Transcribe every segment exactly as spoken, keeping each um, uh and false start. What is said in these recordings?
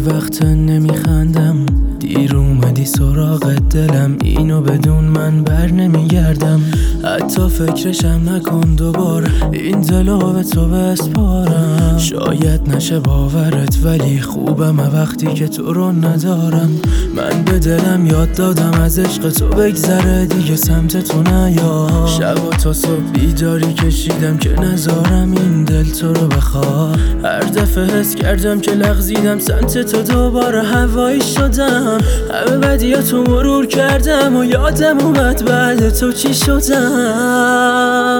وقت نمیخندم، دیر اومدی سراغ دلم، اینو بدون من بر نمیگردم. حتی فکرشم نکن دوباره، این دلو به تو بسپارم. شاید نشه باورت ولی خوبم وقتی که تو رو ندارم. من به دلم یاد دادم از عشق تو بگذره دیگه سمت تو نیا. شب و تا صبح بیداری کشیدم که نذارم این دل تو رو بخواد. هر دفعه حس کردم که لغزیدم سمت تو دوباره هوایی شدم. همه بدیاتو مرور کردم و یادم اومد بعد تو چی شدم.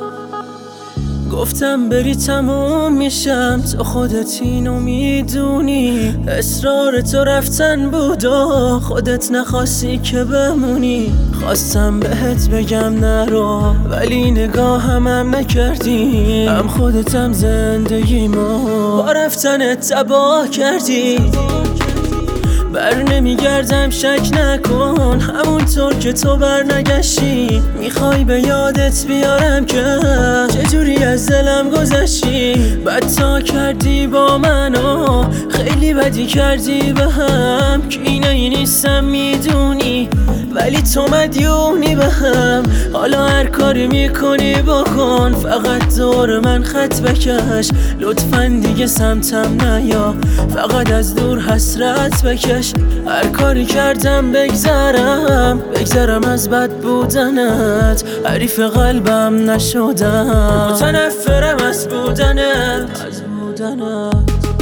گفتم بری تموم میشم، تو خودت اینو میدونی. اصرار تو رفتن بود و خودت نخواستی که بمونی. خواستم بهت بگم نرو ولی نگاه هم, هم نکردی. هم خودتم زندگیمو با رفتنت تباه کردی. بر نمیگردم شک نکن، همونطور که تو بر نگشتی. میخوای به یادت بیارم که چجوری از دلم گذشتی. بدتا کردی با منو، خیلی بدی کردی به هم. که اینایی نیستم میدونی ولی تو مدیونی به هم. حالا هر کاری میکنی بکن، فقط دور من خط بکش. لطفاً دیگه سمتم نیا، فقط از دور حسرت بکش. هر کاری کردم بگذرم بگذرم از بد بودنت. حریف قلبم نشدم، متنفرم از بودنت از بودنت.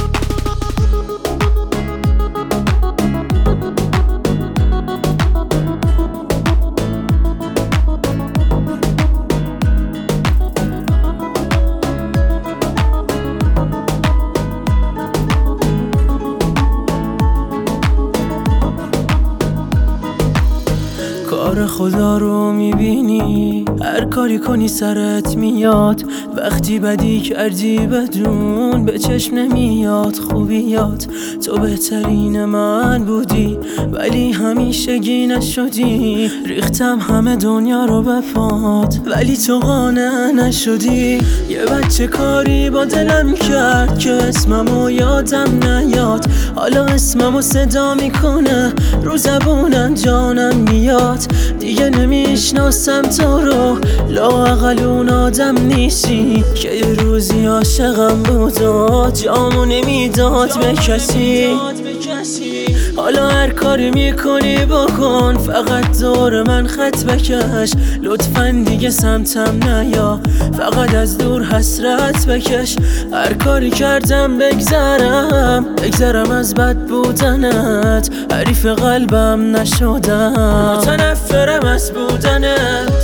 کار خدا رو میبینی، هر کاری کنی سرت میاد. وقتی بدی کردی بدون به چشم نمیاد خوبیات. تو بهترین من بودی ولی همیشگی نشدی. ریختم همه دنیا رو به پات ولی تو قانع نشدی. یه بچه کاری با دلم کرد که اسممو یادم نیاد. حالا اسممو صدا میکنه رو زبونم جانم میاد. دیگه نمیشناسم تو رو، لااقل اون آدم نیستی که یه روزی عاشقم بود و جامو نمیداد به کسی. حالا هر کاری میکنی بکن، فقط دور من خط بکش. لطفاً دیگه سمتم نیا، فقط از دور حسرت بکش. هر کاری کردم بگذرم بگذرم از بد بودنت. حریف قلبم نشدم، متنفرم از بودنت.